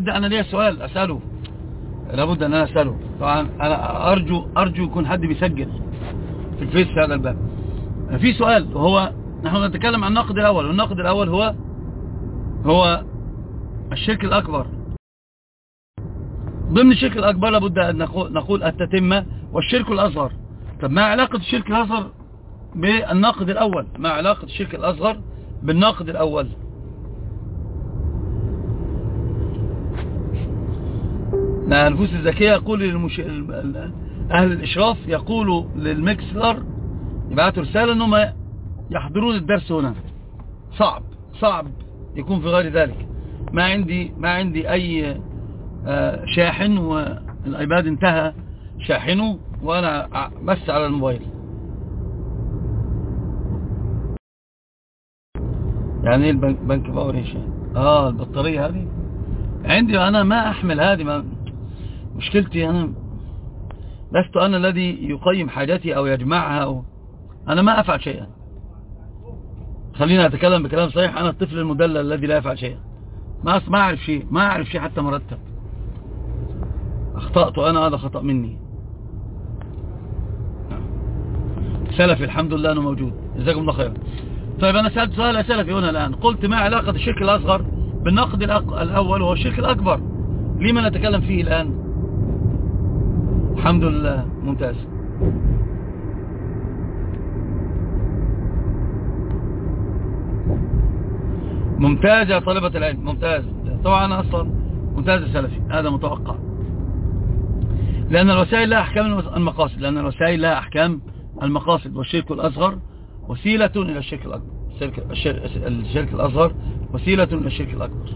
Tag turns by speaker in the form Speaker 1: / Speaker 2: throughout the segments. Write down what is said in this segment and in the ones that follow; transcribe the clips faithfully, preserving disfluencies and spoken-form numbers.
Speaker 1: لابد أنا ليا سؤال أسأله، لابد أن أنا أسأله. طبعا أنا أرجو أرجو يكون حد بيسجل في الفيس في هذا الباب. في سؤال، وهو نحن نتكلم عن النقد الأول، والنقد الأول هو هو الشرك الأكبر. ضمن الشرك الأكبر لابد أن نقول التتمة والشرك الأصغر. طب ما علاقة الشرك الأصغر بالنقد الأول؟ ما علاقة الشرك الأصغر بالنقد الأول؟ النفوس الذكية يقول للمش... أهل الإشراف يقولوا للمكسلر يبعثوا رسالة أنهم يحضرون الدرس هنا. صعب صعب يكون في غير ذلك. ما عندي ما عندي أي شاحن، والأيباد انتهى شاحنه، وأنا بس على الموبايل. يعني ايه البنك باور ايش؟ اه البطارية هذه عندي، أنا ما أحمل هذه. ما مشكلتي أنا لست أنا الذي يقيم حاجاتي أو يجمعها، أو أنا ما أفعل شيئا. خلينا أتكلم بكلام صحيح، أنا الطفل المدلل الذي لا يفعل شيئا. ما ما أعرف شيء، ما أعرف شيء حتى مرتب. أخطأت أنا، هذا خطأ مني. سلفي الحمد لله أنه موجود، جزاكم الله خيرا. طيب أنا سألت سؤال سلفي هنا الآن، قلت ما علاقة الشرك الأصغر بالنقد الأول وهو الشرك الأكبر؟ لما نتكلم فيه الآن؟ الحمد لله ممتاز. ممتاز يا طالبة العلم، ممتاز. طبعا أنا أصلا ممتاز السلفي، هذا متوقع، لأن الوسائل لها أحكام المقاصد، لأن الوسائل لها أحكام المقاصد. والشرك الأصغر وسيلة إلى الشرك الأكبر. الشرك الأصغر وسيلة إلى الشرك الأكبر.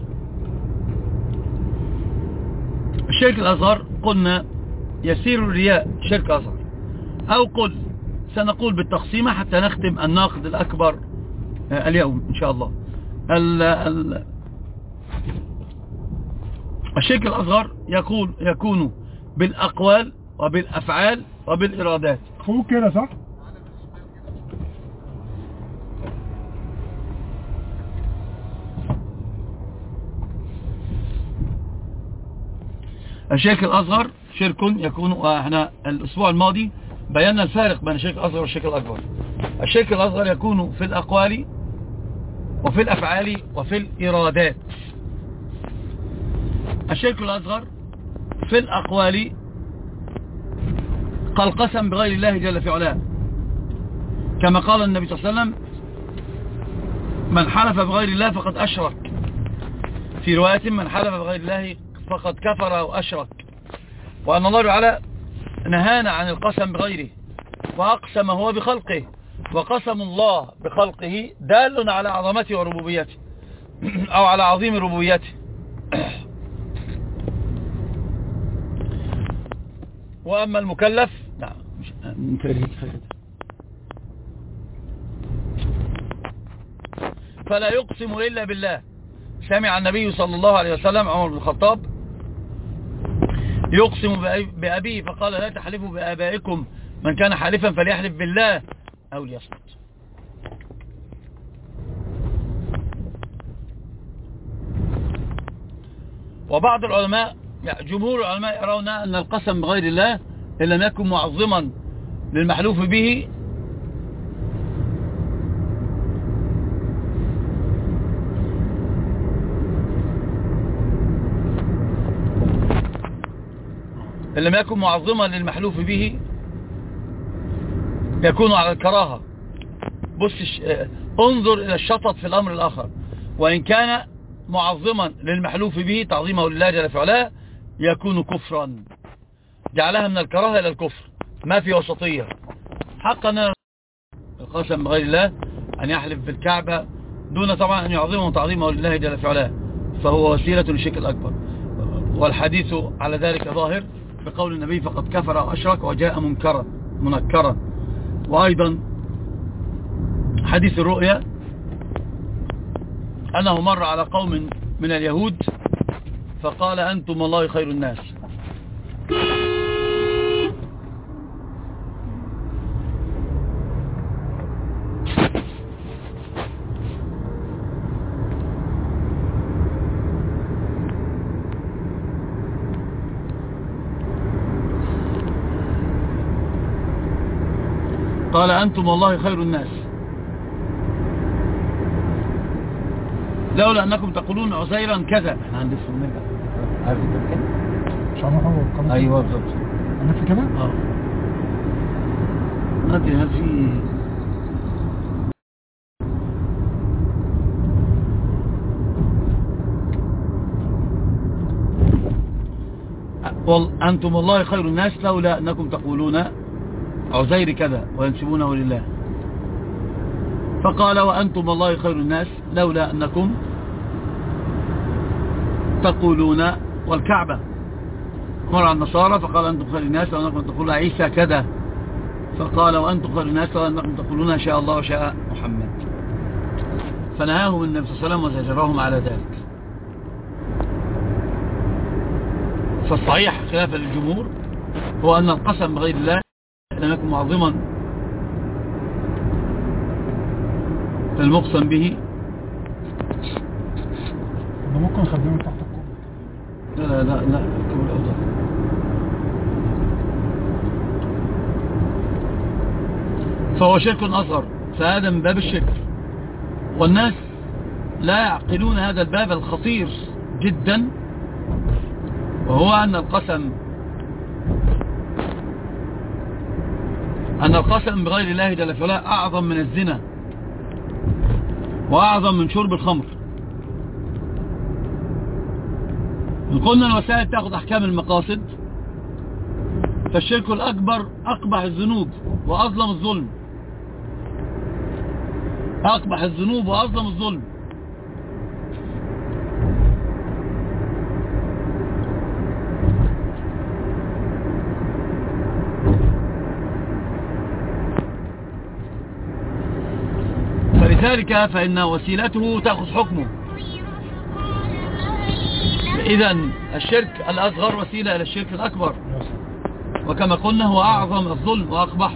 Speaker 1: الشرك الأصغر قلنا يسير الرياء شرك أصغر، أو قل سنقول بالتقسيمة حتى نختم الناقد الأكبر اليوم إن شاء الله. ال ال الشرك الأصغر يكون يكون بالأقوال وبالأفعال وبالإرادات.
Speaker 2: أخوك كده صح؟
Speaker 1: الشرك الأصغر شرك يكون، واحنا الأسبوع الماضي بينا الفارق بين الشرك الأصغر والشرك الأكبر. الشرك الأصغر يكون في الأقوال وفي الأفعال وفي الإرادات. الشرك الأصغر في الأقوال كالقسم بغير الله جل في علاه، كما قال النبي صلى الله عليه وسلم: من حلف بغير الله فقد أشرك. في رواية: من حلف بغير الله فقد كفر أو أشرك. وأن الله تعالى نهانا عن القسم بغيره، وأقسم هو بخلقه، وقسم الله بخلقه دال على عظمته وربوبيته أو على عظيم ربوبيته. وأما المكلف نعم فلا يقسم إلا بالله. سمع النبي صلى الله عليه وسلم عمر بن الخطاب يقسم بأبيه فقال: لا تحلفوا بآبائكم، من كان حالفا فليحلف بالله أو ليصمت. وبعض العلماء، يعني جمهور العلماء، يرون أن القسم بغير الله إن لم يكن معظما للمحلوف به إن لم يكن معظما للمحلوف به يكون على الكراهة. بص، انظر إلى الشطط في الأمر الآخر. وإن كان معظما للمحلوف به تعظيمه لله جل في علاه يكون كفرا، جعلها من الكراهة إلى الكفر، ما في وسطية. حقا القسم بغير الله أن يحلف بالكعبة دون طبعا أن يعظمه تعظيمه لله جل في علاه، فهو وسيلة للشرك الأكبر. والحديث على ذلك ظاهر بقول النبي: فقد كفر أو أشرك وجاء منكرا منكرا. وأيضا حديث الرؤيا أنه مر على قوم من اليهود فقال: أنتم والله خير الناس. قال أنتم والله خير الناس لولا أنكم تقولون عزيرا كذا. احنا هندف ونرجع. عارف انت بكده؟
Speaker 2: مش هنروح هو
Speaker 1: ايوه بالظبط.
Speaker 2: هندف كده؟
Speaker 1: اه ندري هل في أنتم والله خير الناس لولا أنكم تقولون عزير كذا وينسبونه لله. فقال وأنتم والله خير الناس لولا أنكم تقولون والكعبة. مر على النصارى فقال أنتم خير الناس لولا أنكم تقولون عيسى كذا. فقال وأنتم خير الناس لولا أنكم تقولون شاء الله وشاء محمد. فنهاهم النبي صلى الله عليه وسلم وزجرهم على ذلك. فالصحيح خلافا للجمهور هو أن القسم بغير الله لم يكن معظما المقسم به.
Speaker 2: ممكن نخدمه تحت الكوب.
Speaker 1: لا لا لا لا الكوب الأوضح. فهو شرك أصغر، فهذا من باب الشرك، والناس لا يعقلون هذا الباب الخطير جدا، وهو أن القسم أن القسم بغير الله جل في علاه أعظم من الزنا وأعظم من شرب الخمر. إن قلنا الوسائل تأخذ أحكام المقاصد، فالشرك الأكبر أقبح الذنوب وأظلم الظلم، أقبح الذنوب وأظلم الظلم. فلذلك فإن وسيلته تأخذ حكمه. إذن الشرك الأصغر وسيلة إلى الشرك الأكبر، وكما قلنا هو أعظم الظلم وأقبحه.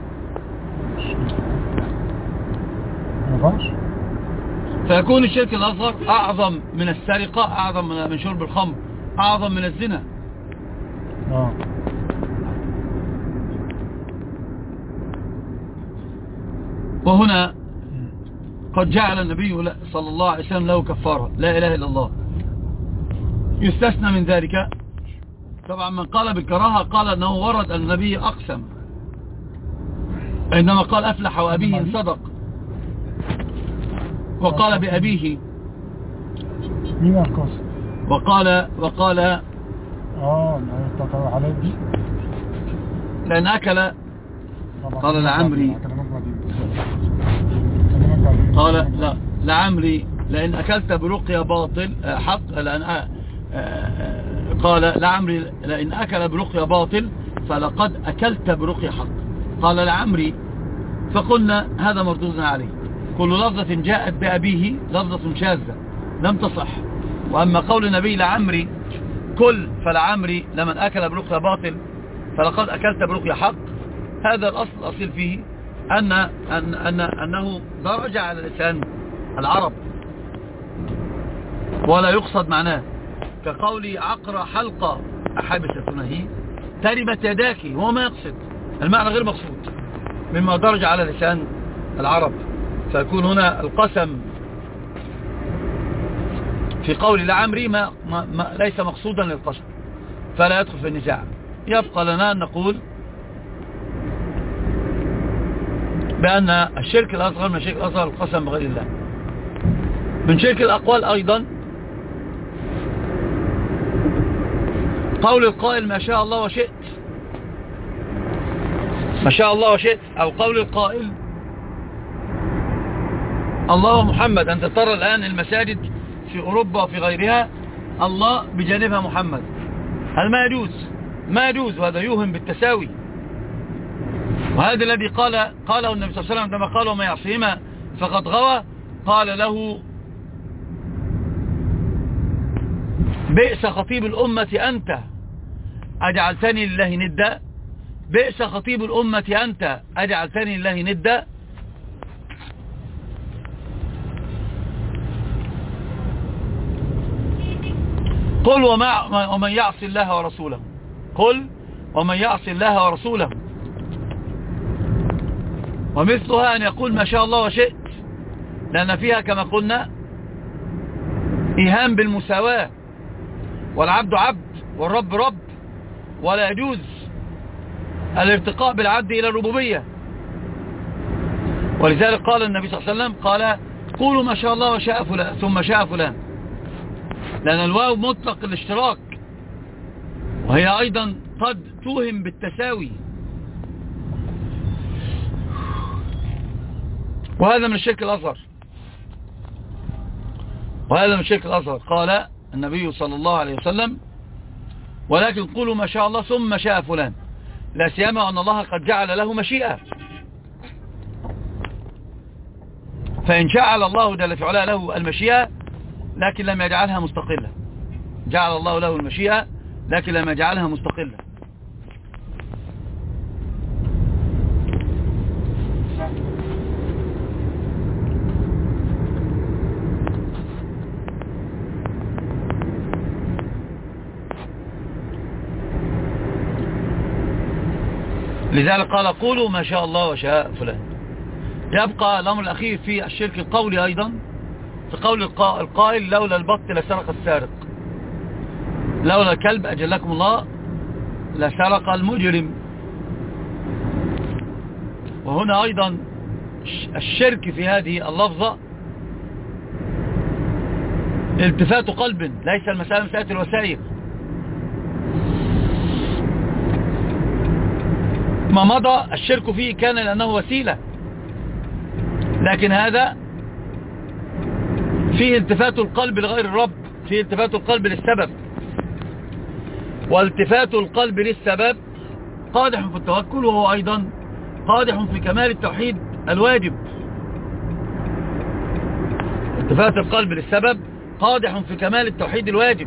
Speaker 1: فيكون الشرك الأصغر أعظم من السرقة، أعظم من شرب الخمر، أعظم من الزنا. وهنا قد جعل النبي صلى الله عليه وسلم له كفارة لا إله إلا الله. يستثنى من ذلك طبعا من قال بالكراهة، قال أنه ورد النبي أقسم عندما قال أفلح وأبيه إن صدق، وقال بأبيه
Speaker 2: مين القاسم؟
Speaker 1: وقال وقال
Speaker 2: اه على دي
Speaker 1: لأن أكل قال لعمري قال لا لعمري لأن أكلت برقية باطل حق لأن قال لعمري لأن أكل برقية باطل فلقد أكلت برقية حق. قال لعمري فقلنا هذا مردود عليه. كل لفظة جاءت بأبيه لفظة شاذة لم تصح. وأما قول النبي لعمري كل فلعمري لمن أكل برقية باطل فلقد أكلت برقية حق، هذا الأصل الأصيل فيه أن أن أن أنه درجة على لسان العرب ولا يقصد معناه، كقولي عقر حلقة أحبستنا هي تربت يداك، هو ما يقصد المعنى غير مقصود مما درجة على لسان العرب. فيكون هنا القسم في قول لعمري ما, ما, ما ليس مقصودا للقسم فلا يدخل في النزاع. يبقى لنا أن نقول بأن الشرك الأصغر من الشرك الأصغر القسم بغير الله. من شرك الأقوال أيضا قول القائل ما شاء الله وشئت، ما شاء الله وشئت، أو قول القائل الله ومحمد. أنت ترى الآن المساجد في أوروبا وفي غيرها الله بجانبها محمد، هل ما يجوز؟ ما يجوز، وهذا يوهم بالتساوي. وهذا الذي قال قاله النبي صلى الله عليه وسلم عندما قال وما يعصيهما فقد غوى، قال له بئس خطيب الأمة أنت أجعلتني لله ندا، بئس خطيب الأمة أنت أجعلتني لله ندا. قل وما ومن يعصي الله ورسوله، قل ومن يعصي الله ورسوله ومثلها أن يقول ما شاء الله وشئت، لأن فيها كما قلنا إيهام بالمساواة، والعبد عبد والرب رب، ولا يجوز الارتقاء بالعبد إلى الربوبية. ولذلك قال النبي صلى الله عليه وسلم قال قولوا ما شاء الله وشاء فلان ثم شاء فلان، لأن الواو مطلق الاشتراك، وهي أيضا قد توهم بالتساوي، وهذا من الشرك الأصغر، وهذا من الشرك الأصغر. قال النبي صلى الله عليه وسلم ولكن قولوا ما شاء الله ثم شاء فلان، لا سيما أن الله قد جعل له مشيئة، فإن جعل الله جل في علاه له المشيئة لكن لم يجعلها مستقلة، جعل الله له المشيئة لكن لم يجعلها مستقلة. لذلك قال قولوا ما شاء الله وشاء فلان. يبقى الأمر الأخير في الشرك القولي أيضا، في قول القائل لولا البط لسرق السارق، لولا الكلب أجلكم الله لسرق المجرم. وهنا أيضا الشرك في هذه اللفظة التفات قلب، ليس المسألة مسألة الوسائل. ما مضى الشرك فيه كان لأنه وسيلة، لكن هذا فيه التفات القلب لغير الرب، فيه التفات القلب للسبب، والتفات القلب للسبب قادح في التوكل، وهو أيضا قادح في كمال التوحيد الواجب. التفات القلب للسبب قادح في كمال التوحيد الواجب.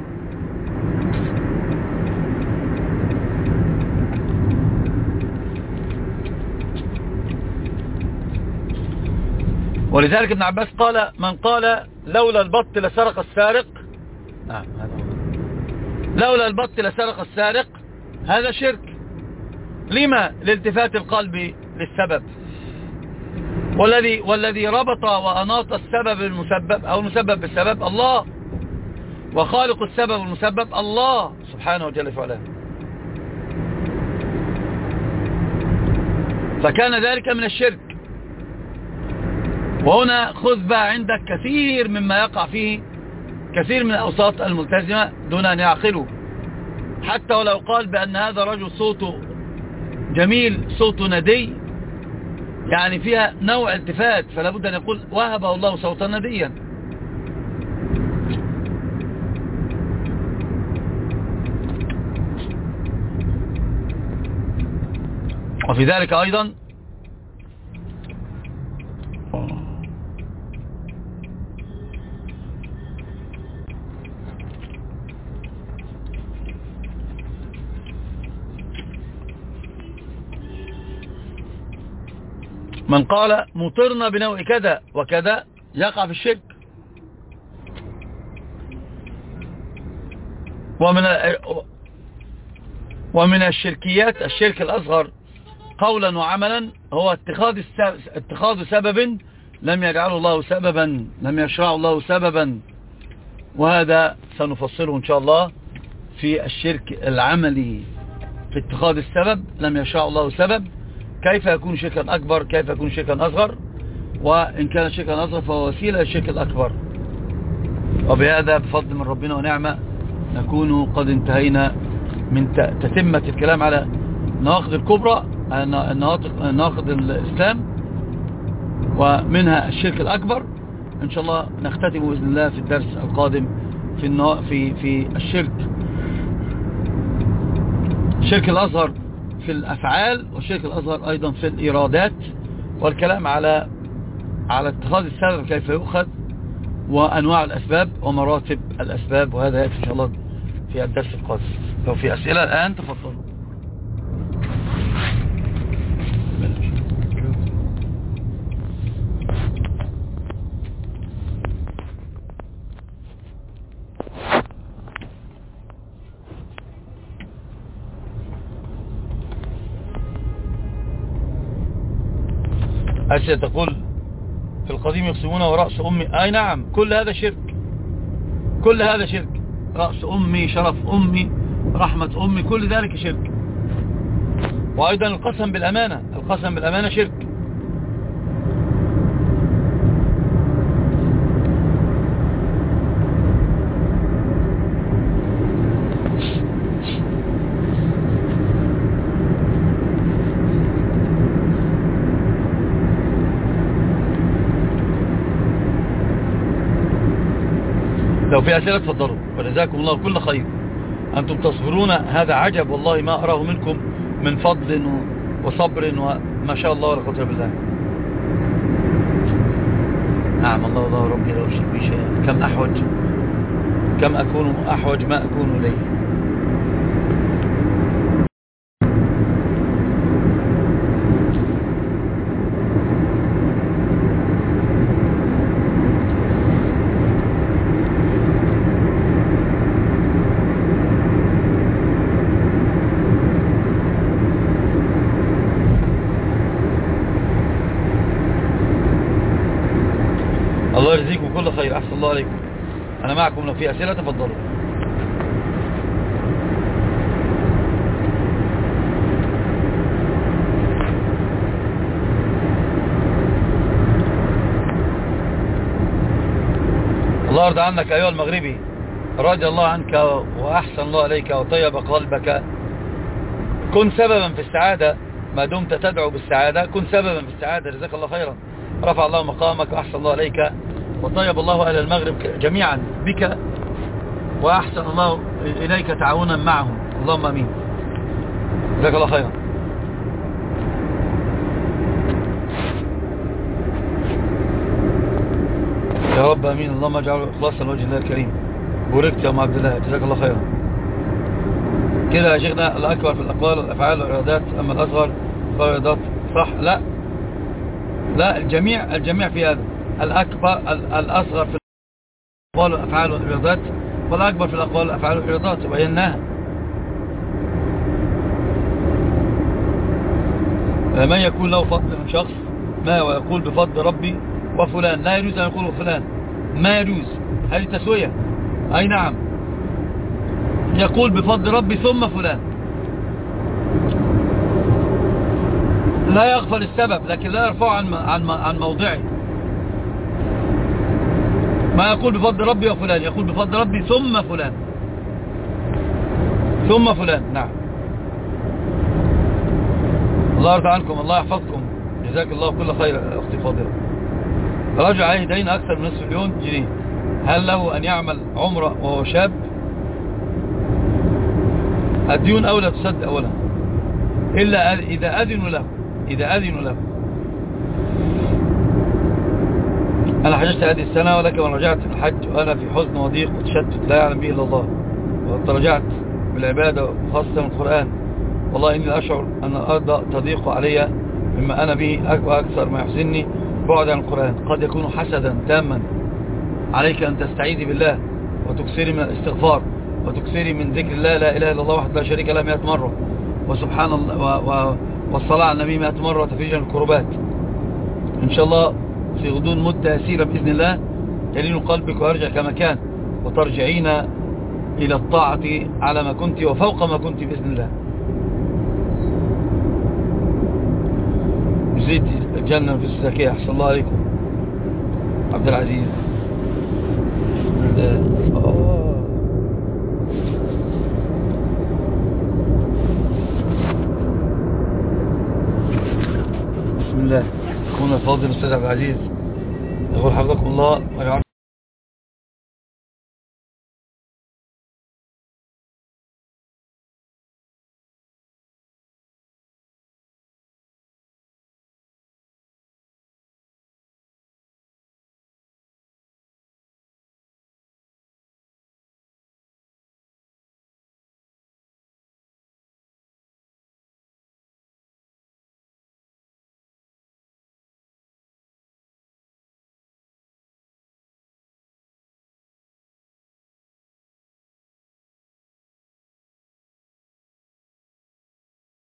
Speaker 1: ولذلك ابن عباس قال من قال لولا البط لسرق السارق، نعم هذا لولا البط لسرق السارق، هذا شرك. لما؟ لالتفات القلب للسبب، والذي والذي ربط وأناط السبب المسبب أو المسبب بالسبب الله، وخالق السبب المسبب الله سبحانه وجل وعلا. فكان ذلك من الشرك. وهنا خذ بقى عندك كثير مما يقع فيه كثير من الأوساط الملتزمة دون أن يعقلوا، حتى ولو قال بأن هذا رجل صوته جميل، صوته ندي، يعني فيها نوع التفات، فلا بد أن يقول وهبه الله صوتا نديا. وفي ذلك أيضا من قال مطرنا بنوع كذا وكذا يقع في الشرك. ومن ومن الشركيات الشرك الأصغر قولا وعملا هو اتخاذ اتخاذ سبب لم يجعله الله سببا، لم يشرع الله سببا، وهذا سنفصله إن شاء الله في الشرك العملي، في اتخاذ السبب لم يشرع الله سبب، كيف يكون شركا أكبر، كيف يكون شركا أصغر، وإن كان شركا أصغر فهو وسيلة للشرك الأكبر. وبهذا بفضل من ربنا ونعمة نكون قد انتهينا من تتمة الكلام على النواقض الكبرى، نواقض الإسلام، ومنها الشرك الأكبر. إن شاء الله نختتم بإذن الله في الدرس القادم في في في الشرك الشرك الأصغر في الأفعال، والشرك الأصغر أيضا في الإرادات، والكلام على على اتخاذ السبب كيف يؤخذ، وأنواع الأسباب ومراتب الأسباب، وهذا يأتي إن شاء الله في الدرس القادم. لو في أسئلة الآن تفضلوا. أشياء تقول في القديم يقسمون ورأس أمي. أي نعم، كل هذا شرك، كل هذا شرك. رأس أمي، شرف أمي، رحمة أمي، كل ذلك شرك. وأيضا القسم بالأمانة، القسم بالأمانة شرك. لو في أسئلة تفضلوا، وجزاكم الله كل خير. أنتم تصبرون، هذا عجب والله ما أراه منكم من فضل وصبر وما شاء الله ولا قوة إلا بالله. نعم الله الله ربي لا أشرك به شيئا. كم أحوج، كم أكون أحوج ما أكون إليه. الله يجزيكم كل خير، أحسن الله عليكم. أنا معكم، لو في أسئلة تفضلوا. الله يرضى عنك أيها المغربي، رضي الله عنك وأحسن الله عليك وطيب قلبك. كن سببا في السعادة ما دمت تدعو بالسعادة، كن سببا في السعادة. جزاك الله خيرا، رفع الله مقامك وأحسن الله عليك وطيب الله أهل المغرب جميعا بك، وأحسن الله إليك تعاونا معهم. اللهم أمين. جزاك الله خيرا. يا رب أمين. اللهم اجعله إخلاصا لوجه الله الكريم. بوركت يا أم عبد الله، جزاك الله خيرا. كده يا شيخنا، الأكبر في الأقوال والأفعال والإرادات، أما الأصغر فالإرادات. صح؟ لا لا، الجميع الجميع في هذا. الأكبر الأصغر في الأقوال والأفعال والإرادات، والأكبر في الأقوال والأفعال والإرادات، وبيناها. من يكون له فضل من شخص ما ويقول بفضل ربي وفلان، لا يجوز أن يقول فلان، ما يجوز، هذه تسوية. أي نعم، يقول بفضل ربي ثم فلان، لا يغفل السبب لكن لا يرفعه عن عن عن موضعه. ما يقول بفضل ربي وفلان، يقول بفضل ربي ثم فلان، ثم فلان. نعم. الله يرضى عنكم، الله يحفظكم، جزاك الله كل خير. أختي فاضلة، رجع عليه دين أكثر من نصف مليون جنيه، هل له أن يعمل عمره وهو شاب؟ الديون أولى تسد أولا، إلا إذا أذنوا له، إذا أذنوا له. أنا حججت هذه السنة، ولكن من رجعت في الحج وأنا في حزن وضيق وتشتت لا يعلم به إلا الله، وترجعت بالعبادة وخاصة من القرآن. والله إني أشعر أن الأرض تضيق علي مما أنا به، أكثر ما يحزنني بعد عن القرآن. قد يكون حسدا تاما. عليك أن تستعيذي بالله وتكثري من الاستغفار وتكثري من ذكر الله، لا إله إلا الله وحده لا شريك له مئة مرة، وسبحان الله و... و... والصلاة على النبي مئة مرة وتفريجا الكربات. إن شاء الله في غضون مدة يسيرة بإذن الله يلين قلبك ويرجع كما كان، وترجعين إلى الطاعة على ما كنت وفوق ما كنت بإذن الله. زيد الجنة في الزكاة. أحسن الله عليكم عبد العزيز. أوه. بسم الله. أخونا الفاضل الأستاذ عبد العزيز، يقول حفظكم الله ويعلم